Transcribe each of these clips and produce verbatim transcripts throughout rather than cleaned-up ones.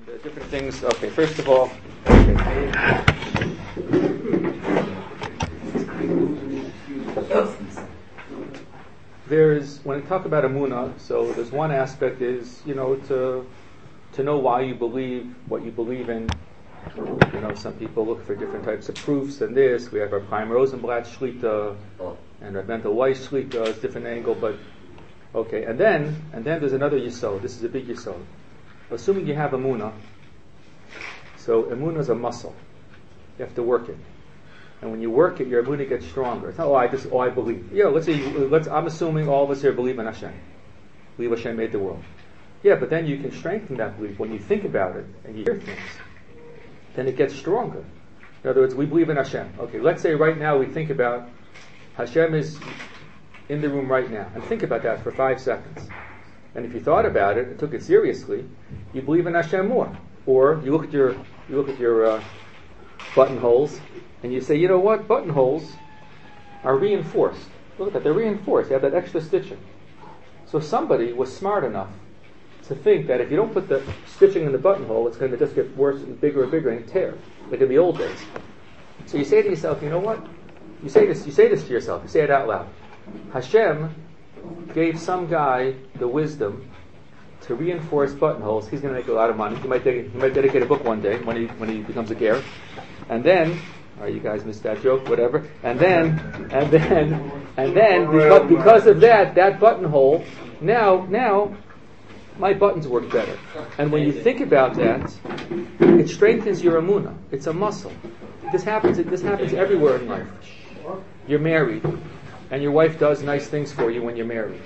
The different things. Okay, first of all, okay. There's when we talk about Emunah, so there's one aspect is you know to to know why you believe what you believe in. You know, some people look for different types of proofs than this. We have our Chaim Rosenblatt Shlita and our Mendel Weiss Shlita, it's a different angle, but okay. And then and then there's another Yisod. This is a big Yisod. Assuming you have Emunah, so Emunah is a muscle. You have to work it, and when you work it, your Emunah gets stronger. It's not, oh, I just, oh, I believe. Yeah, let's say, let's. I'm assuming all of us here believe in Hashem. Believe Hashem made the world. Yeah, but then you can strengthen that belief when you think about it and you hear things. Then it gets stronger. In other words, we believe in Hashem. Okay, let's say right now we think about Hashem is in the room right now, and think about that for five seconds. And if you thought about it and took it seriously, you believe in Hashem more. Or you look at your you look at your uh, buttonholes and you say, you know what, buttonholes are reinforced. Look at that, they're reinforced. You have that extra stitching. So somebody was smart enough to think that if you don't put the stitching in the buttonhole, it's going to just get worse and bigger and bigger and tear, like in the old days. So you say to yourself, you know what? You say this. You say this to yourself. You say it out loud. Hashem gave some guy the wisdom to reinforce buttonholes. He's going to make a lot of money. He might dedicate, he might dedicate a book one day when he when he becomes a ger. And then, all right, you guys missed that joke, whatever. And then, and then, and then, because, because of that, that buttonhole, now, now, my buttons work better. And when you think about that, it strengthens your emunah. It's a muscle. This happens. This happens everywhere in life. You're married, and your wife does nice things for you when you're married.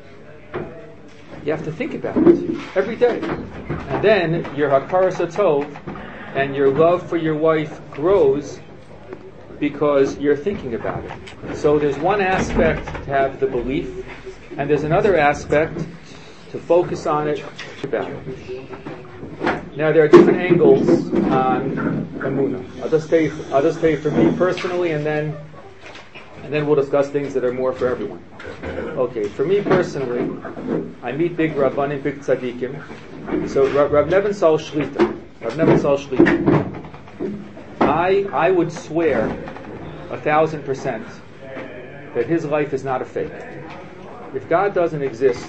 You have to think about it every day. And then your hakaras hatov and your love for your wife grows because you're thinking about it. So there's one aspect to have the belief, and there's another aspect to focus on it, about it. Now there are different angles on emunah. I'll just tell you, I'll just tell you for me personally, and then and then we'll discuss things that are more for everyone. Okay, for me personally, I meet big Rabbanim, big tzaddikim. So Rav, Rav Nevin Sal Shlita, Rav Nevin Sal Shlita. I I would swear a thousand percent that his life is not a fake. If God doesn't exist,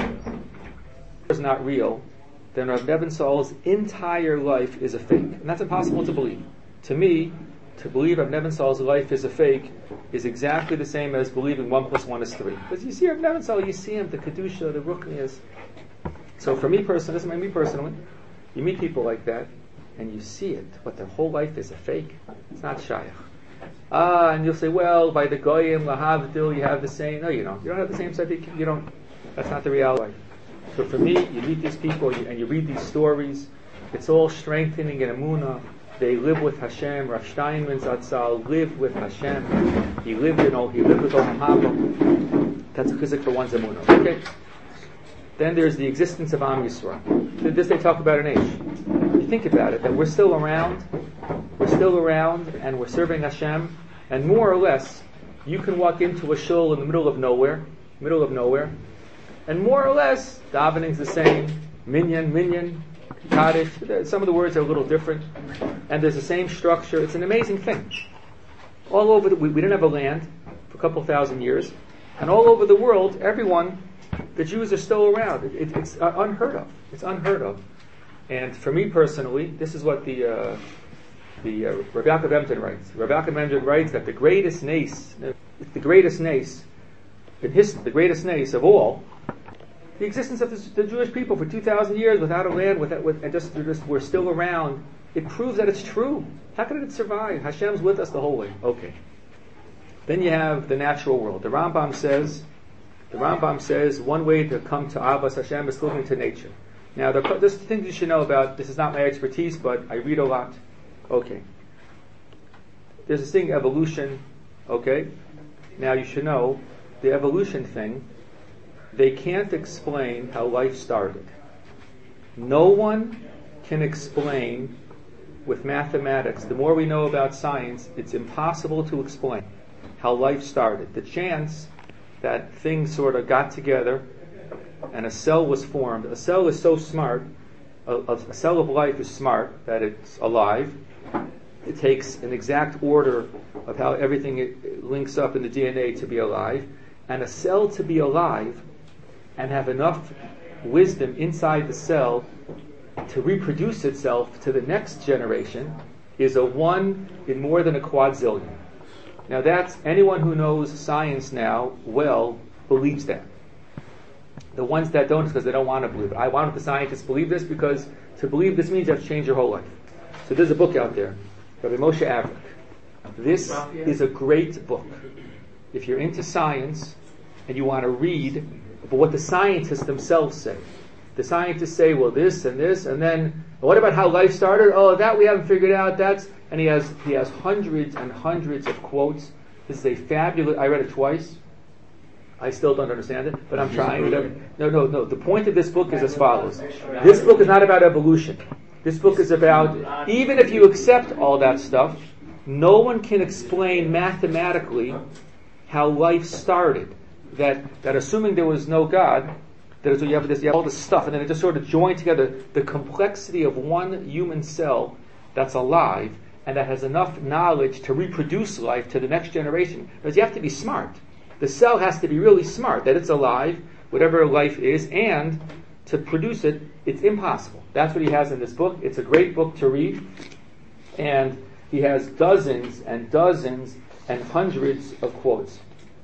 is not real, then Rav Nevin Sal's entire life is a fake. And that's impossible to believe. To me, to believe Rav Nevin Sal's life is a fake is exactly the same as believing one plus one is three. Because you see Rav Nevin Sal, you see him, the Kedusha, the Ruchnias. So for me personally, this is me personally, you meet people like that, and you see it, what their whole life is a fake. It's not shayach. Ah, and you'll say, well, by the Goyim, Lahavdil, you have the same. No, you don't. You don't have the same tzaddik. You don't. That's not the reality. So for me, you meet these people and you read these stories. It's all strengthening in emunah. They live with Hashem. Rav Steinman Zatzal lived with Hashem. He lived in all. He lived with Olam Haba. That's a chizik for one's emunah. Okay. Then there's the existence of Am Yisrael. This they talk about an age. You think about it, that we're still around. We're still around, and we're serving Hashem. And more or less, you can walk into a shul in the middle of nowhere, middle of nowhere. And more or less, davening's the same. Minyan, minyan, kaddish. Some of the words are a little different. And there's the same structure. It's an amazing thing. All over, the, we, we didn't have a land for a couple thousand years. And all over the world, everyone, the Jews are still around. It, it, it's uh, unheard of. It's unheard of. And for me personally, this is what the uh, the uh, Rav Yaakov Emden writes. Rav Yaakov Emden writes that the greatest nace, the greatest nace, in history, the greatest nace of all, the existence of this, the Jewish people for two thousand years without a land, with, with, and just, just we're still around, it proves that it's true. How could it survive? Hashem's with us the whole way. Okay. Then you have the natural world. The Rambam says, the Rambam says one way to come to Abbas Hashem is looking to nature. Now, there's things you should know about. This is not my expertise, but I read a lot. Okay. There's this thing, evolution. Okay. Now you should know the evolution thing. They can't explain how life started. No one can explain with mathematics. The more we know about science, it's impossible to explain how life started. The chance that things sort of got together and a cell was formed. A cell is so smart a, a cell of life is smart, that it's alive. It takes an exact order of how everything it links up in the D N A to be alive. And a cell to be alive and have enough wisdom inside the cell to reproduce itself to the next generation is a one in more than a quadzillion. Now that's, anyone who knows science now well believes that. The ones that don't is because they don't want to believe it. I want the scientists to believe this because to believe this means you have to change your whole life. So there's a book out there, Rabbi Moshe Avrak. This is a great book. If you're into science and you want to read about what the scientists themselves say. The scientists say, well, this and this, and then what about how life started? Oh, that we haven't figured out. That's and he has he has hundreds and hundreds of quotes. This is a fabulous. I read it twice. I still don't understand it, but I'm trying. No, no, no. The point of this book is as follows. This book is not about evolution. This book is about, even if you accept all that stuff, no one can explain mathematically how life started. That that assuming there was no God, that is, you have this, you have all this stuff, and then it just sort of joined together the complexity of one human cell that's alive and that has enough knowledge to reproduce life to the next generation. Because you have to be smart. The cell has to be really smart, that it's alive, whatever life is, and to produce it, it's impossible. That's what he has in this book. It's a great book to read, and he has dozens and dozens and hundreds of quotes.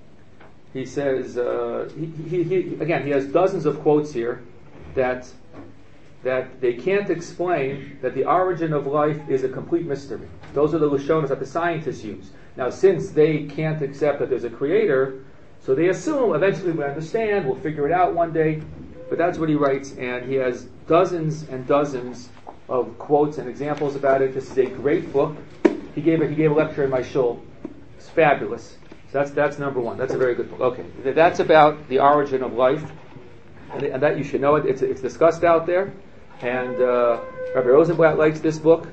He says, uh, he, he, he, again, he has dozens of quotes here that that they can't explain that the origin of life is a complete mystery. Those are the lashonos that the scientists use. Now, since they can't accept that there's a creator, so they assume eventually we'll understand, we'll figure it out one day. But that's what he writes, and he has dozens and dozens of quotes and examples about it. This is a great book. He gave a, he gave a lecture in my shul. It's fabulous. So that's that's number one. That's a very good book. Okay, that's about the origin of life, and, and that you should know it. It's it's discussed out there, and uh, Rabbi Rosenblatt likes this book.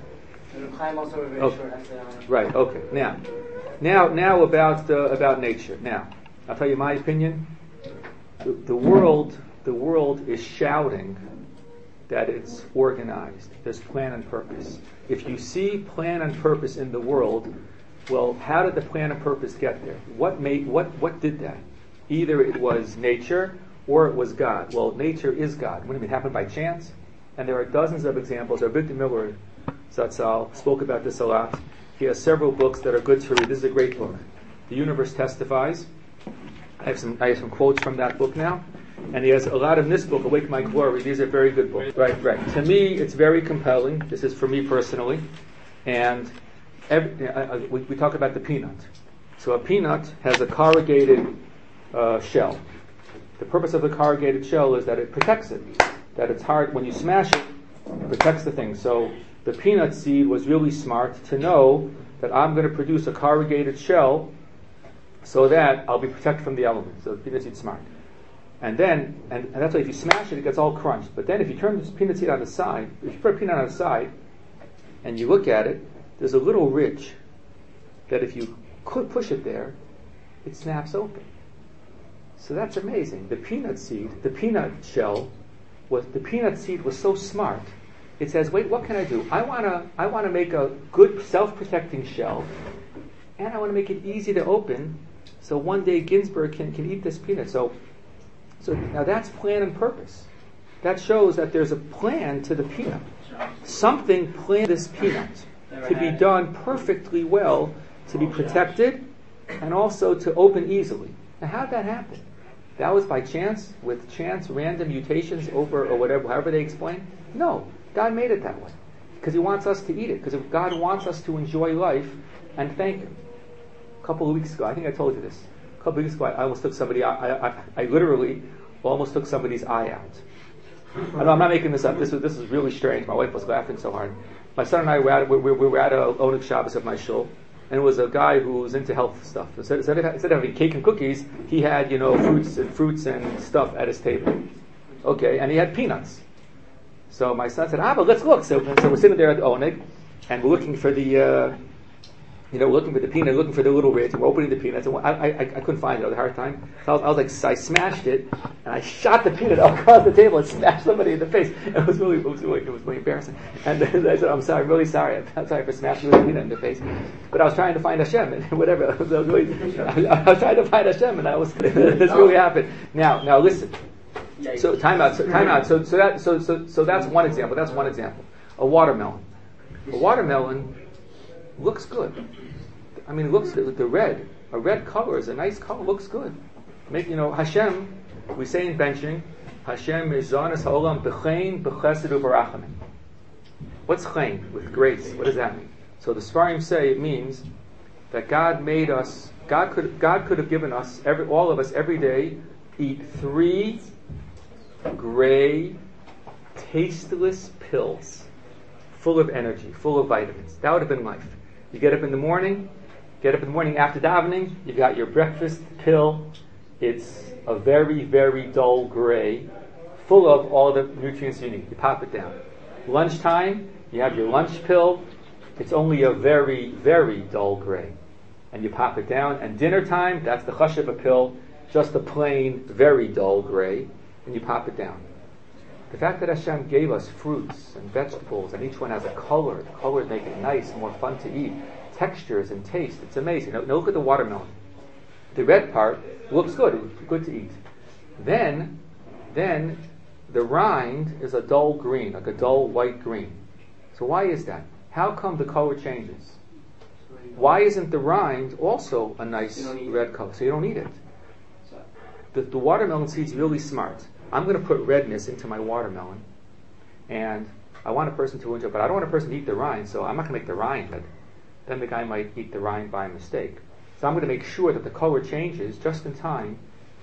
Okay. Right. Okay. Now, now, now about uh, about nature. Now, I'll tell you my opinion. The, the world, the world is shouting that it's organized. There's plan and purpose. If you see plan and purpose in the world, well, how did the plan and purpose get there? What made what what did that? Either it was nature or it was God. Well, nature is God. What do you mean? It happened by chance? And there are dozens of examples. Rabbi Miller Zatzal spoke about this a lot. He has several books that are good to read. This is a great book. The Universe Testifies. I have some I have some quotes from that book now. And he has a lot in this book, Awake My Glory. These are very good books. Right, right. To me, it's very compelling. This is for me personally. And every, uh, we, we talk about the peanut. So a peanut has a corrugated uh, shell. The purpose of the corrugated shell is that it protects it. That it's hard, when you smash it, it protects the thing. So the peanut seed was really smart to know that I'm going to produce a corrugated shell so that I'll be protected from the elements. So the peanut seed's smart. And then, and, and that's why if you smash it, it gets all crunched. But then if you turn this peanut seed on the side, if you put a peanut on the side, and you look at it, there's a little ridge that if you could push it there, it snaps open. So that's amazing. The peanut seed, the peanut shell, was the peanut seed was so smart. It says, wait, what can I do? I wanna, I wanna make a good self-protecting shell, and I want to make it easy to open, so one day Ginsburg can, can eat this peanut. So. So now that's plan and purpose. That shows that there's a plan to the peanut. Something planned this peanut to be done perfectly well, to be protected, and also to open easily. Now how did that happen? That was by chance, with chance, random mutations over, or whatever, however they explain? No, God made it that way. Because He wants us to eat it. Because if God wants us to enjoy life and thank Him. A couple of weeks ago, I think I told you this. A couple of weeks ago, I almost took somebody. I, I, I literally almost took somebody's eye out. I know I'm not making this up. This is this is really strange. My wife was laughing so hard. My son and I were at we, we, we were at a Oneg Shabbos of my shul, and it was a guy who was into health stuff. Instead, instead, of, instead of having cake and cookies, he had you know fruits and fruits and stuff at his table. Okay, and he had peanuts. So my son said, "Ah, but let's look." So, so we're sitting there at the Oneg, and we're looking for the uh, you know, looking for the peanut, looking for the little ridge, and we're opening the peanuts, and I, I, I couldn't find it. I had a hard time. So I was, I was like, so I smashed it, and I shot the peanut across the table and smashed somebody in the face. It was really, it was really, it was really embarrassing. And I said, I'm sorry, I'm really sorry. I'm sorry for smashing the peanut in the face. But I was trying to find Hashem, and whatever. I was, really, I, I was trying to find Hashem, and I was, this really happened. Now, now listen. So time out, so, time out. So, so that, so, so, so that's one example. That's one example. A watermelon. A watermelon looks good. I mean, it looks the, the red. A red color is a nice color. Looks good. Make you know Hashem. We say in benching, Hashem is zanas haolam b'chein b'chesed u'barachamim. What's chein? With grace. What does that mean? So the Sfarim say it means that God made us. God could God could have given us every all of us every day eat three gray, tasteless pills, full of energy, full of vitamins. That would have been life. You get up in the morning, get up in the morning after davening, you got your breakfast pill. It's a very, very dull gray, full of all the nutrients you need. You pop it down. Lunchtime, you have your lunch pill. It's only a very, very dull gray. And you pop it down. And dinner time, that's the chasheva pill, just a plain, very dull gray. And you pop it down. The fact that Hashem gave us fruits and vegetables, and each one has a color, the colors make it nice, more fun to eat, textures and taste, it's amazing. Now, now look at the watermelon. The red part looks good, it's good to eat. Then, then the rind is a dull green, like a dull white green. So why is that? How come the color changes? Why isn't the rind also a nice red color? So you don't eat it. The, the watermelon seed's really smart. I'm going to put redness into my watermelon, and I want a person to enjoy it, but I don't want a person to eat the rind, so I'm not going to make the rind red. Then the guy might eat the rind by mistake. So I'm going to make sure that the color changes just in time.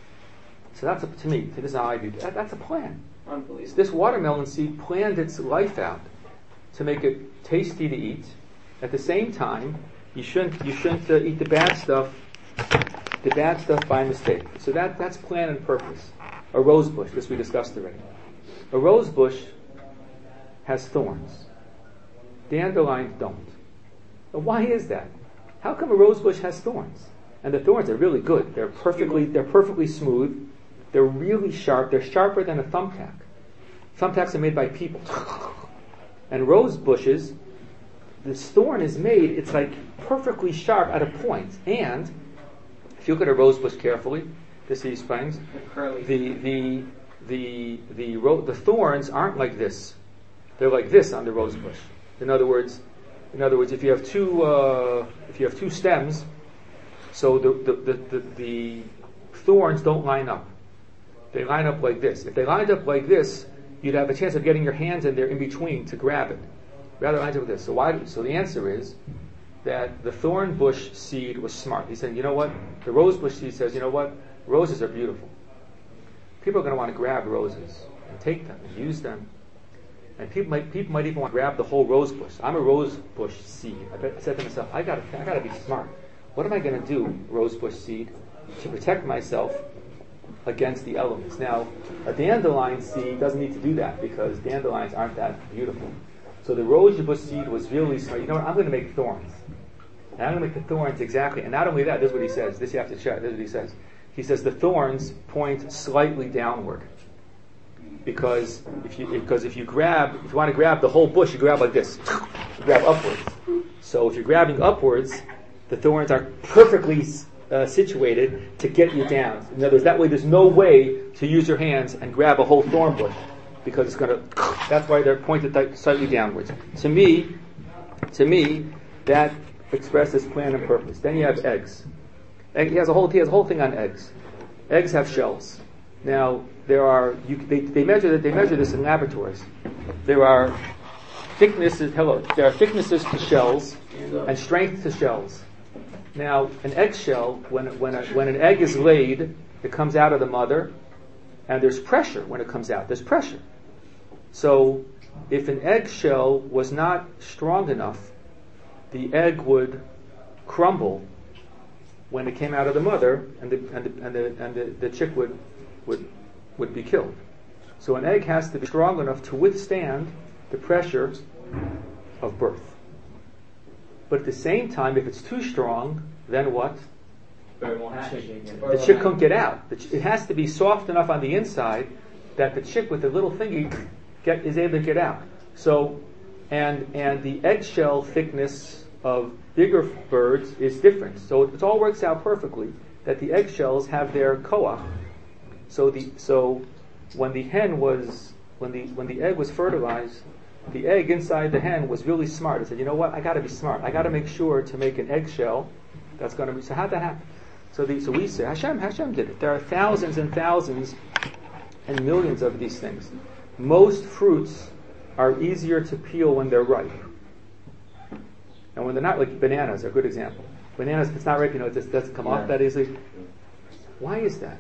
So that's, a, to me, this is how I do that. That's a plan. Unbelievable. This watermelon seed planned its life out to make it tasty to eat. At the same time, you shouldn't you shouldn't uh, eat the bad stuff, the bad stuff by mistake. So that that's plan and purpose. A rose bush, this we discussed already. A rose bush has thorns. Dandelions don't. But why is that? How come a rose bush has thorns? And the thorns are really good. They're perfectly they're perfectly smooth. They're really sharp. They're sharper than a thumbtack. Thumbtacks are made by people. And rose bushes, this thorn is made, it's like perfectly sharp at a point. And if you look at a rose bush carefully, this he explains, the the the the ro- the thorns aren't like this. They're like this on the rose bush. In other words, in other words, if you have two uh, if you have two stems, so the the, the the the thorns don't line up. They line up like this. If they lined up like this, you'd have a chance of getting your hands in there in between to grab it. Rather lines up with this. So why? So the answer is that the thorn bush seed was smart. He said, you know what? The rose bush seed says, you know what? Roses are beautiful. People are going to want to grab roses and take them and use them. And people might people might even want to grab the whole rose bush. I'm a rose bush seed. I, bet, I said to myself, I got I got to be smart. What am I going to do, rose bush seed, to protect myself against the elements? Now, a dandelion seed doesn't need to do that because dandelions aren't that beautiful. So the rose bush seed was really smart. You know what? I'm going to make thorns. And I'm going to make the thorns exactly. And not only that, this is what he says. This you have to check. This is what he says. He says the thorns point slightly downward. Because if you because if you grab if you want to grab the whole bush, you grab like this. You grab upwards. So if you're grabbing upwards, the thorns are perfectly uh, situated to get you down. In other words, that way there's no way to use your hands and grab a whole thorn bush because it's going to. That's why they're pointed th- slightly downwards. To me, to me, that expresses plan and purpose. Then you have eggs. Egg, he has a whole he has a whole thing on eggs. Eggs have shells. Now there are you, they they measure that they measure this in laboratories. There are thicknesses. Hello, there are thicknesses to shells and strength to shells. Now an eggshell, when when a, when an egg is laid, it comes out of the mother, and there's pressure when it comes out. There's pressure. So if an eggshell was not strong enough, the egg would crumble when it came out of the mother, and the and the and the, and the, the chick would would would be killed. So an egg has to be strong enough to withstand the pressure of birth. But at the same time, if it's too strong, then what? Bird won't hatch. The chick can't get out. The ch- It has to be soft enough on the inside that the chick with the little thingy get, is able to get out. So, and and the eggshell thickness of bigger birds is different. So it all works out perfectly that the eggshells have their koach. So the so when the hen was when the when the egg was fertilized, the egg inside the hen was really smart. It said, you know what? I got to be smart. I got to make sure to make an eggshell that's going to be. So how'd that happen? So the, so we say Hashem Hashem did it. There are thousands and thousands and millions of these things. Most fruits are easier to peel when they're ripe. And when they're not, like bananas are a good example. Bananas, if it's not ripe, you know, it just doesn't come off that easily. Why is that?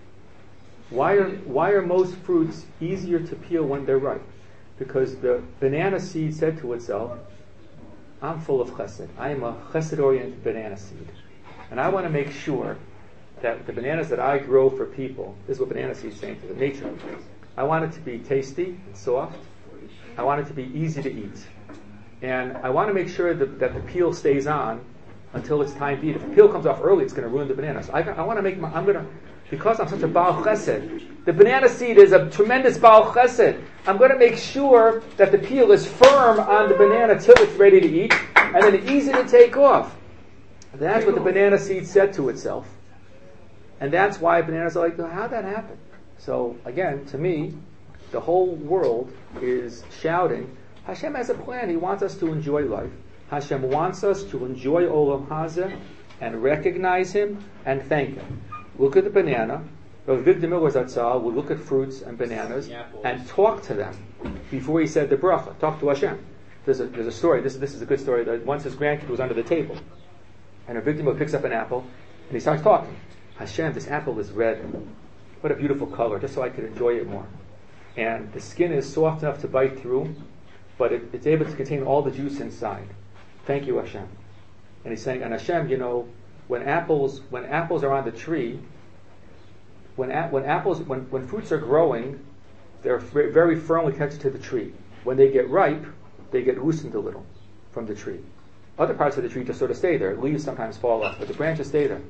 Why are why are most fruits easier to peel when they're ripe? Because the banana seed said to itself, I'm full of chesed. I am a chesed-oriented banana seed. And I want to make sure that the bananas that I grow for people, this is what banana seed is saying to the nature, I want it to be tasty and soft. I want it to be easy to eat. And I want to make sure that, that the peel stays on until it's time to eat. If the peel comes off early, it's going to ruin the banana. So I, I want to make my, I'm going to, because I'm such a Baal Chesed, the banana seed is a tremendous Baal Chesed. I'm going to make sure that the peel is firm on the banana till it's ready to eat, and then it's easy to take off. That's what the banana seed said to itself. And that's why bananas are like, how'd that happen? So again, to me, the whole world is shouting, Hashem has a plan. He wants us to enjoy life. Hashem wants us to enjoy Olam Hazeh and recognize Him and thank Him. Look at the banana. Rav Avigdor Miller Zatzal would look at fruits and bananas and talk to them before he said the bracha. Talk to Hashem. There's a, there's a story. This, this is a good story. That once his grandkid was under the table, and Rav Avigdor Miller picks up an apple and he starts talking. Hashem, this apple is red. What a beautiful color, just so I could enjoy it more. And the skin is soft enough to bite through, but it, it's able to contain all the juice inside. Thank you, Hashem. And he's saying, and Hashem, you know, when apples when apples are on the tree, when a, when apples when, when fruits are growing, they're f- very firmly connected to the tree. When they get ripe, they get loosened a little from the tree. Other parts of the tree just sort of stay there. Leaves sometimes fall off, but the branches stay there.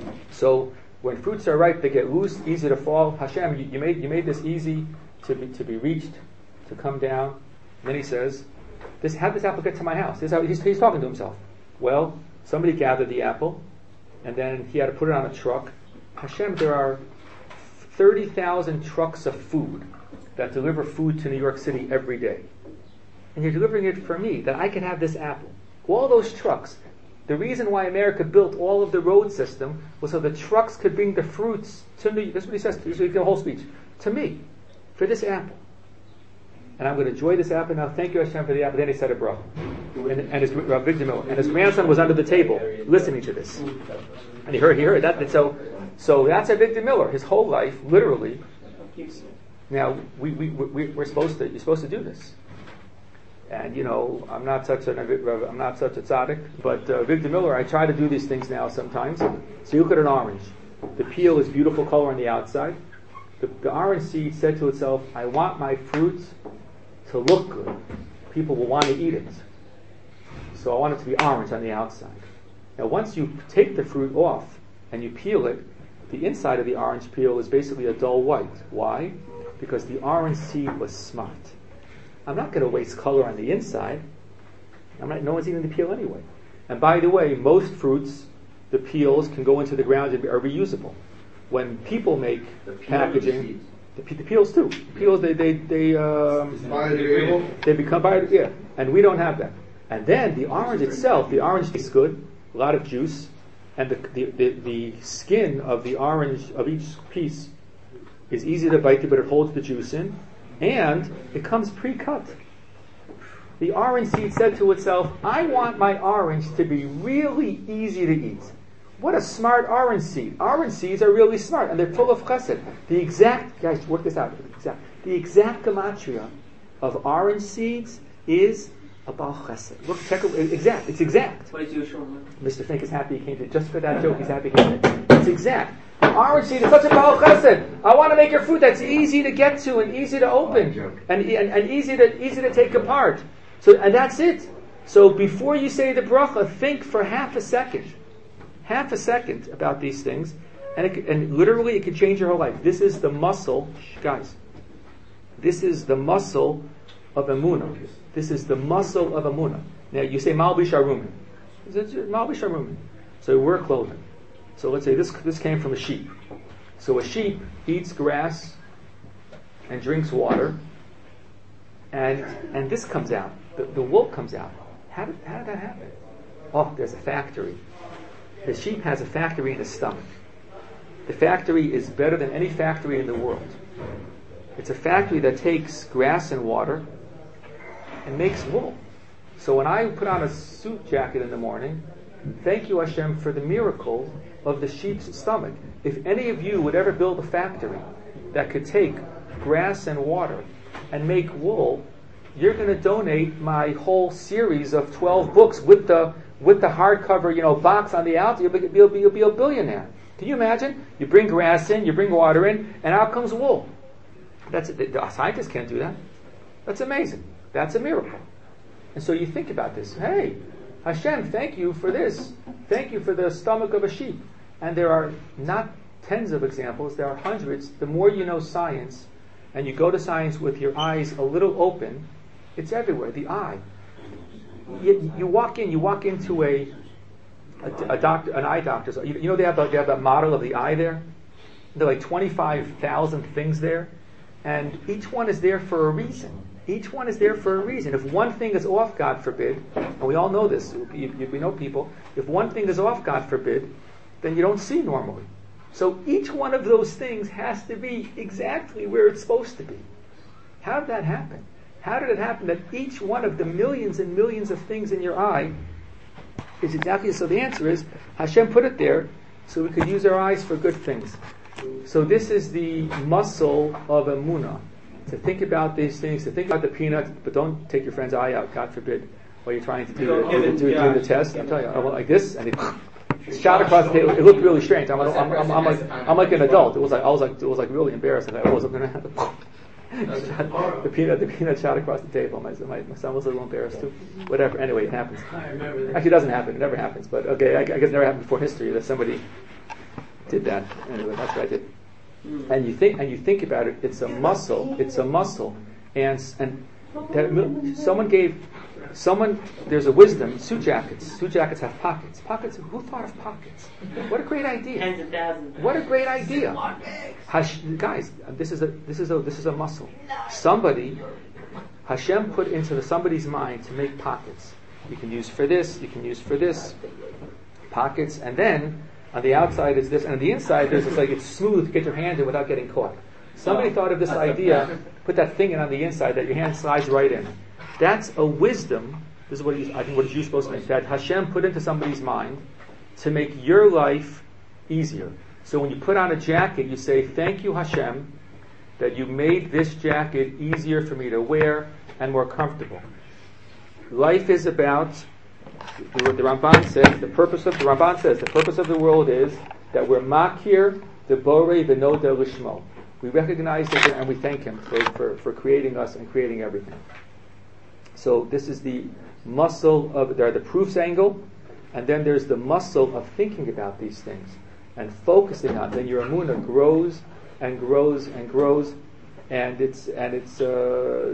So when fruits are ripe, they get loose, easy to fall. Hashem, you, you made you made this easy to be to be reached, to come down. And then he says, "This how did this apple get to my house?" This is how he's, he's talking to himself. Well, somebody gathered the apple, and then he had to put it on a truck. Hashem, there are thirty thousand trucks of food that deliver food to New York City every day, and you're delivering it for me that I can have this apple. All those trucks. The reason why America built all of the road system was so the trucks could bring the fruits to me. This is what he says. This is the whole speech. To me, for this apple. And I'm going to enjoy this apple now. Thank you, Hashem, for the apple. Then he said a bracha. And, and his Rav Avigdor Miller, and his grandson was under the table listening to this. And he heard, he heard that. And so, so that's Rav Avigdor Miller. His whole life, literally. Now we we we we're supposed to. You're supposed to do this. And you know, I'm not such a I'm not such a tzaddik, but uh, Avigdor Miller, I try to do these things now sometimes. So you look at an orange. The peel is beautiful color on the outside. The, the orange seed said to itself, "I want my fruits to look good. People will want to eat it. So I want it to be orange on the outside." Now, once you take the fruit off and you peel it, the inside of the orange peel is basically a dull white. Why? Because the orange seed was smart. I'm not going to waste color on the inside. I'm not, no one's eating the peel anyway. And by the way, most fruits, the peels can go into the ground and are reusable. When people make the packaging, the, the peels too. The peels they they they um, they become biodegradable. Yeah, and we don't have that. And then the orange itself, the orange tastes good, a lot of juice, and the the, the the skin of the orange of each piece is easy to bite through, but it holds the juice in. And it comes pre-cut. The orange seed said to itself, I want my orange to be really easy to eat. What a smart orange seed. Orange seeds are really smart, and they're full of chesed. The exact, guys, work this out. The exact, the exact gematria of orange seeds is a Baal Chesed. Look, check it, exact. It's exact. What is your Mister Fink is happy he came to, just for that joke, he's happy he came to. It's exact. The orange seed is such a Baal Chesed. I want to make a fruit that's easy to get to and easy to open and, and, and easy to easy to take apart. So and that's it. So before you say the bracha, think for half a second, half a second about these things, and it, and literally it can change your whole life. This is the muscle, guys. This is the muscle of emunah. This is the muscle of emunah. Now you say malbish arumin. Malbish arumin. So we wear clothing. So let's say this this came from a sheep. So a sheep eats grass and drinks water, and and this comes out. The, the wool comes out. How did, how did that happen? Oh, there's a factory. The sheep has a factory in his stomach. The factory is better than any factory in the world. It's a factory that takes grass and water and makes wool. So when I put on a suit jacket in the morning, thank you Hashem for the miracle of the sheep's stomach. If any of you would ever build a factory that could take grass and water and make wool, you're going to donate my whole series of twelve books with the with the hardcover, you know, box on the outside. You'll be, you'll, be, you'll be a billionaire. Can you imagine? You bring grass in, you bring water in, and out comes wool. That's the, the scientists can't do that. That's amazing. That's a miracle. And so you think about this. Hey, Hashem, thank you for this. Thank you for the stomach of a sheep. And there are not tens of examples. There are hundreds. The more you know science, and you go to science with your eyes a little open, it's everywhere. The eye. You, you walk in. You walk into a a, a doctor, an eye doctor's. You, you know they have the, they have that model of the eye there. There are like twenty-five thousand things there, and each one is there for a reason. Each one is there for a reason. If one thing is off, God forbid, and we all know this. You, you, we know people. If one thing is off, God forbid, then you don't see normally. So each one of those things has to be exactly where it's supposed to be. How did that happen? How did it happen that each one of the millions and millions of things in your eye is exactly... So the answer is, Hashem put it there so we could use our eyes for good things. So this is the muscle of emunah. To think about these things, to think about the peanut, but don't take your friend's eye out, God forbid, while you're trying to do, the, do, do, do the test. I'm telling you, I went like this, and it shot across the table. It looked really strange. I'm, I'm, I'm, I'm, like, I'm like an adult. It was like I was like it was like really embarrassing. I wasn't going to have the, the peanut. The peanut shot across the table. My, my, my son was a little embarrassed too. Whatever. Anyway, it happens. Actually, it doesn't happen. It never happens. But okay, I, I guess it never happened before history that somebody did that. Anyway, that's what I did. And you think and you think about it. It's a muscle. It's a muscle. And and that, someone gave. Someone, there's a wisdom, suit jackets. Suit jackets have pockets. Pockets, who thought of pockets? What a great idea. Tens of thousands. What a great idea. Hash, guys, this is a this is a this is a muscle. Somebody, Hashem put into the, somebody's mind to make pockets. You can use for this, you can use for this. Pockets, and then on the outside is this, and on the inside there's this, like it's smooth to get your hand in without getting caught. Somebody oh, thought of this idea, put that thing in on the inside that your hand slides right in. That's a wisdom. This is what he's, I think what you're supposed to make. That Hashem put into somebody's mind to make your life easier. So when you put on a jacket, you say, "Thank you, Hashem, that you made this jacket easier for me to wear and more comfortable." Life is about. The, the Ramban says the purpose of the Ramban says the purpose of the world is that we're makir the borei v'noda lishmo. We recognize it and we thank Him for, for, for creating us and creating everything. So this is the muscle of, there are the proofs angle, and then there's the muscle of thinking about these things and focusing on. Then your emunah grows and grows and grows, and it's and it's uh,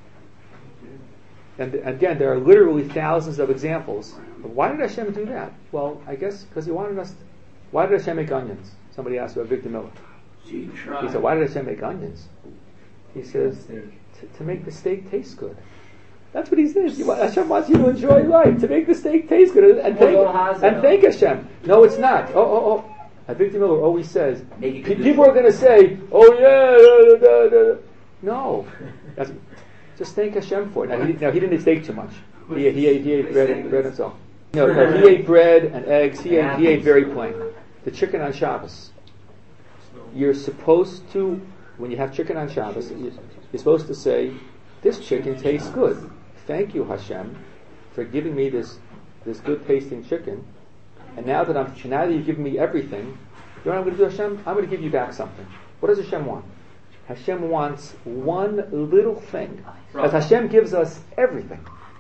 and again there are literally thousands of examples. But why did Hashem do that? Well, I guess because He wanted us. To, why did Hashem make onions? Somebody asked about Victor Miller. He said, "Why did Hashem make onions?" He says, "To make the steak taste good." That's what he says. Hashem wants you to enjoy life, to make the steak taste good, and thank, and thank Hashem. No, it's not. Oh, oh, oh. And Victor Miller always says, people are going to say, "Oh yeah, da, da, da." No, That's, just thank Hashem for it. Now he, now, he didn't eat steak too much. He, he, ate, he ate bread and bread and so. No, no, he ate bread and eggs. He ate, he ate very plain. The chicken on Shabbos. You're supposed to, when you have chicken on Shabbos, you're supposed to say, "This chicken tastes good. Thank you, Hashem, for giving me this this good tasting chicken. And now that I'm now that you've given me everything, you know what I'm going to do, Hashem? I'm going to give you back something." What does Hashem want? Hashem wants one little thing. Because Hashem gives us everything.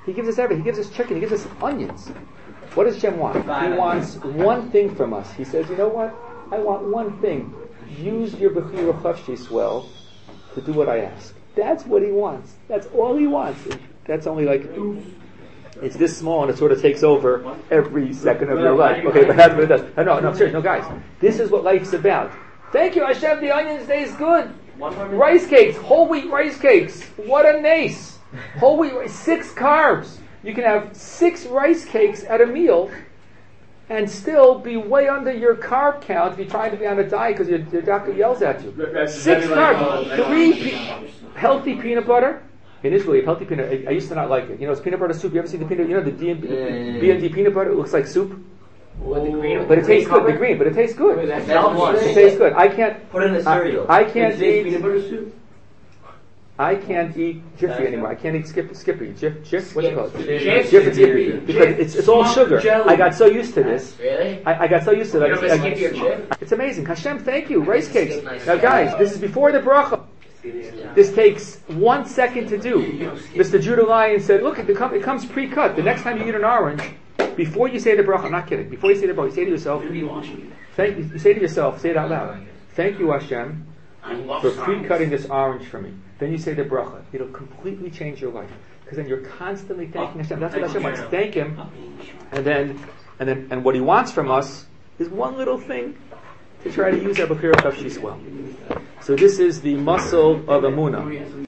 He gives us everything. He gives us chicken. He gives us onions. What does Hashem want? He wants one thing from us. He says, you know what? I want one thing. Use your Bechira Chavshis well to do what I ask. That's what he wants. That's all he wants. That's only like, it's this small and it sort of takes over every second of your life. Okay, but that's what it does. No, no, serious. No, guys. This is what life's about. Thank you, Hashem. The onions taste good. Rice cakes. Whole wheat rice cakes. What a nace. Whole wheat, six carbs. You can have six rice cakes at a meal and still be way under your carb count if you're trying to be on a diet because your, your doctor yells at you. Six carbs. Three pe- healthy peanut butter. In Israel, you have healthy peanut. I, I used to not like it. You know, it's peanut butter soup. You ever seen the peanut? You know the D and D, yeah, yeah, yeah. B and D peanut butter? It looks like soup. Well, the green, but it tastes good. The green, but it tastes good. Wait, that's it tastes good. I can't put it in the cereal. I, I can't eat peanut butter soup. I can't eat Jiffy anymore. I can't eat Skip, Skippy. Jif, Jif, what's it called? Jif, Jif and Skippy. Because it's, it's all sugar. I got so used to this. Really? I, I got so used to that. You don't miss Skippy or Jif? It's amazing. Hashem, thank you. Rice cakes. Now guys, this is before the bracha. This takes one second to do. Mister Judah Lion said, look, it, com- it comes pre-cut. The next time you eat an orange, before you say the bracha, I'm not kidding, before you say the bracha, you say to yourself, thank, you say to yourself, say it out loud, thank you Hashem for pre-cutting this orange for me. Then you say the bracha. It'll completely change your life. Because then you're constantly thanking Hashem. That's what Hashem wants. Thank Him. And then, and then, and what He wants from us is one little thing to try to use our Bechira Chavshis well. So this is the muscle of Emunah.